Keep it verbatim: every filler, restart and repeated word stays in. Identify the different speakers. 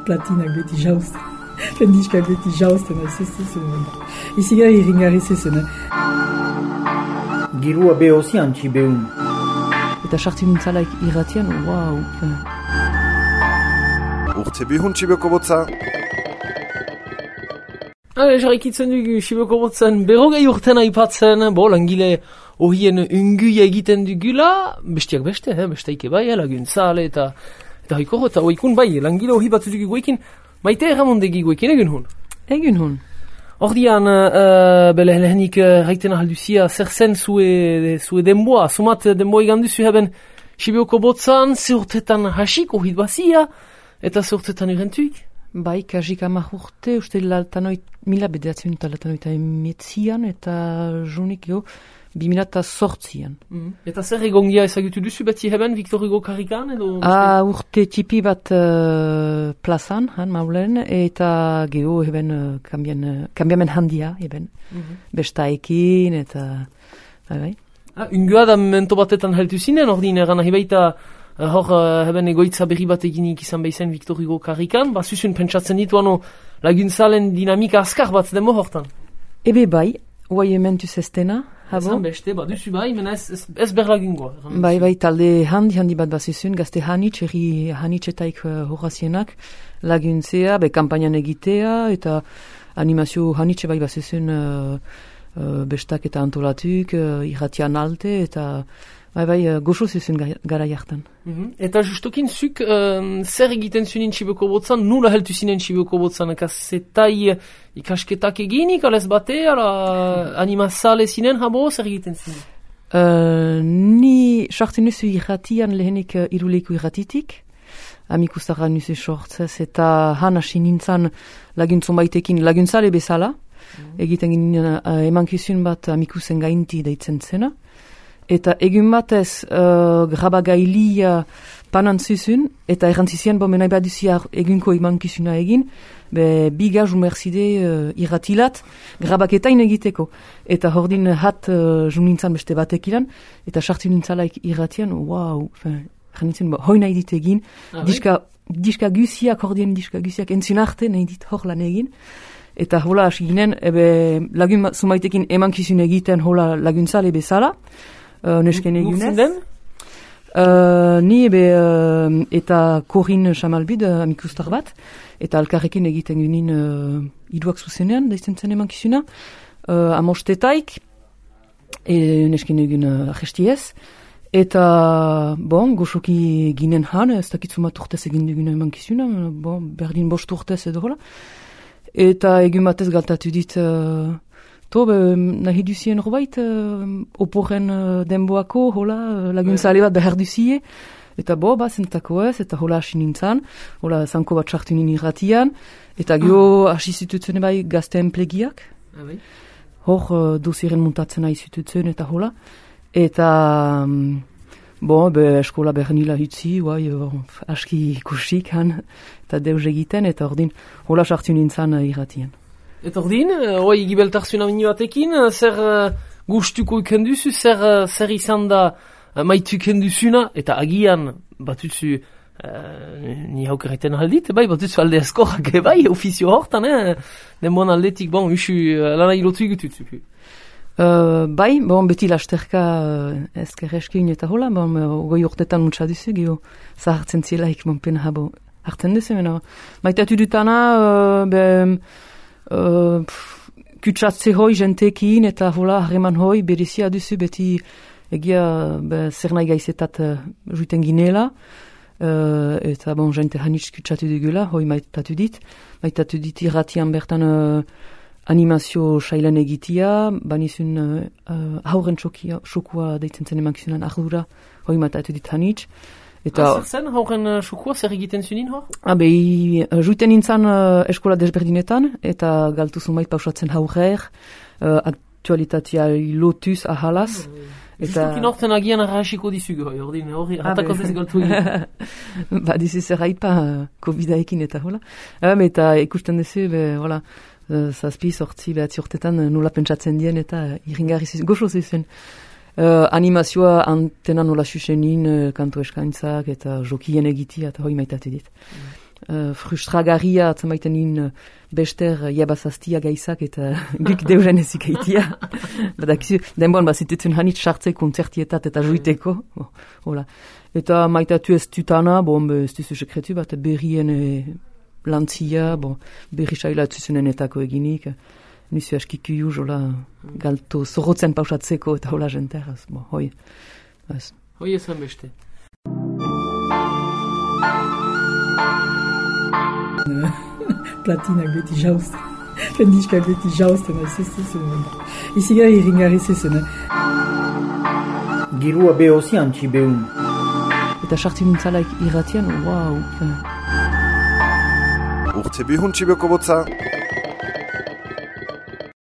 Speaker 1: platinak beti jauzten. Pendiskak beti jauzten, ez ez ez ez. Izi gara irringarri zezen.
Speaker 2: Girua behozi antxi behun.
Speaker 3: Eta sartzen nintzalaik irratian, wau.
Speaker 4: Urte bihun txibeko botza.
Speaker 5: Hale, jarrikitzen dugu txibeko botzen berrogei urten aipatzen, bo, langile horien unguia egiten dugula, bestiak beste, eh, besteike bai, laguntzale eta eta hoiko, eta hoikun bai, langile hori bat dugu guekin, maite erramondegi guekin egun hun.
Speaker 3: Egun hun.
Speaker 5: Ordian, uh, bele lehenik uh, haiten ahalduzia, zer zen zue, zue denboa, sumat denboa iganduzu haben txibeko botzan, zeurtetan hasiko hit bazia, eta zeurtetan irentuik?
Speaker 3: Bai, kasik amak urte, uste laltanoit, mila bedeatzen eta laltanoita emetzian, eta junik jo, bimilata sortzian.
Speaker 5: Mm. Eta zer egongia ezagutu duzu beti heben, Victor Hugo karrikan edo?
Speaker 3: Ah, urte tipi bat uh, plazan, han maulen, eta geho heben uh, kambian, uh, kambiamen handia, heben. Mm-hmm. Bestaekin, eta, bai, bai.
Speaker 5: Ah, ungua da mento batetan heltu zinen, ordin eran nahi baita, uh, hor uh, heben egoitza berri bat eginik izan behizen Victor Hugo karrikan, ba zuzun pentsatzen ditu ano laguntzalen dinamika askar bat demo hortan.
Speaker 3: Ebe bai, oai ementuz estena,
Speaker 5: Ezan beste, ba, duzu bai, mena ez, ez, ez berlagungoa.
Speaker 3: Bai, bai, talde handi handi bat bazizun, gazte hanitz, erri hanitzetaik uh, horazienak laguntzea, be kampainan egitea, eta animazio hanitze bai bazizun uh, uh, bestak eta antolatuk, uh, irratian alte, eta bai, bai, uh, goxo zizun gara jartan.
Speaker 5: Mm-hmm. Eta justokin zuk, um, zer egiten zunin txibeko botzan, nula heltu zinen txibeko botzan, kasetai ikasketak eginik, alez bate, ala animazale zinen, habo, zer egiten zinen?
Speaker 3: Uh, ni sortzen nuzu irratian lehenik uh, iruleiko irratitik, amikustara nuzu sortzez, eta han hasi nintzen laguntzon baitekin laguntzale bezala, mm. egiten ginen uh, emankizun bat amikusen gainti deitzen zena, eta egun batez uh, grabagailia panan zuzun, eta errantzizien bo menai baduzia egunko emankizuna egin, be biga jumerzide uh, irratilat grabaketain egiteko. Eta hordin hat uh, junintzan beste batek ilan, eta sartu nintzalaik irratian, wow, janitzen, hoi nahi dit egin, ah, diska, diska guziak, hordien diska guziak entzun arte nahi dit hor lan egin. Eta hola hasi ginen, ebe lagun zumaitekin emankizun egiten hola laguntzale bezala, uh, nesken egunez. Uh, ni ebe uh, eta Corinne Chamalbid uh, amikustar bat, eta alkarrekin egiten ginen uh, iduak zuzenean, daizten zen emankizuna, uh, amostetaik, e, nesken egun uh, ahestiez, eta bon, goxoki ginen han, ez dakitzumat urtez egin dugun emankizuna, bon, berdin bost urtez edo hola, eta egun batez galtatu dit, uh, to, be, nahi duzien robait, uh, oporren uh, denboako, hola, uh, laguntzale bat behar duzie, eta bo, ba, zentako ez, eta hola hasi nintzen, hola, zanko bat sartu nini irratian, eta geho hasi zitutzen bai gazte enplegiak, ah, hor uh, dosieren muntatzen nahi zitutzen, eta hola, eta, um, bo, be, eskola behar nila hitzi, bai, uh, aski ikusik han, eta deus egiten, eta ordin, hola sartu nintzen uh, irratian.
Speaker 5: Eta ordin, hoi uh, gibeltarzuna minu batekin, zer uh, gustuko ikenduzu, zer, uh, zer izan da uh, maitu ikenduzuna, eta agian batutzu, uh, ni hauk erraiten aldit, bai, batutzu alde eskorrak, bai, ofizio hortan, eh? Denboan aldetik, bon, usu, uh, lana ilotu egututzu.
Speaker 3: Uh, bai, bon, beti lasterka uh, ezkerreskin eta hola, bon, uh, goi urtetan untsa duzu, gio, zahartzen zielaik, bon, pena habo, hartzen duzu, mena. Maitatu dutana, uh, be, Uh, kutsatze hoi jentekin eta hola harreman hoi berezia duzu beti egia be, zer nahi gaizetat uh, juiten ginela uh, eta bon jente hanitz kutsatu dugula hoi maitatu dit maitatu dit irratian bertan uh, animazio sailan egitia banizun uh, uh, hauren xokua deitzen zen emankizunan ardura hoi maitatu dit hanitz. Eta
Speaker 5: zer zen, hauren xukua, zer egiten zunin hor?
Speaker 3: Habe, uh, juiten nintzen uh, eskola desberdinetan, eta galtu zumait pausatzen haurer, uh, aktualitatea lotuz ahalaz. Mm.
Speaker 5: Justukin horten agian arrasiko dizugu, hori, hori, hatako ez galtu egin.
Speaker 3: Ba, dizu zer haipa uh, COVID-aekin eta hola. Um, eta ikusten duzu, be, hola, uh, zazpi, sortzi, behatzi urtetan uh, nola pentsatzen dien eta uh, irringarri zizun, goxo zizun. Uh, animazioa antena nola susenin, uh, kanto eskaintzak eta jokien egitia eta hoi maitatu dit. Mm. uh, frustragarria atzamaiten in uh, bester uh, jabazaztia gaizak eta guk deuren ezik eitia. Badakizu, denboan bazitetzen hanit sartze kontzertietat eta juiteko. Bon, hola. Eta maitatu ez tutana, bon, ez duzu sekretu bat berrien e, lantzia, bon, berri saila etzuzenenetako eginik. Nizu askiku ju, jola, galto zorrotzen pausatzeko eta hola jenteraz. Bon, hoi. Az.
Speaker 5: Hoi ezan beste.
Speaker 1: Platinak beti jauzten. Fendiskak beti jauzten, ez ez ez ez. Izigar iringarri zezen.
Speaker 2: Girua behozi antxi behun.
Speaker 3: Eta sartu nintzalaik irratian, wow.
Speaker 4: Urte bihun txibeko botza.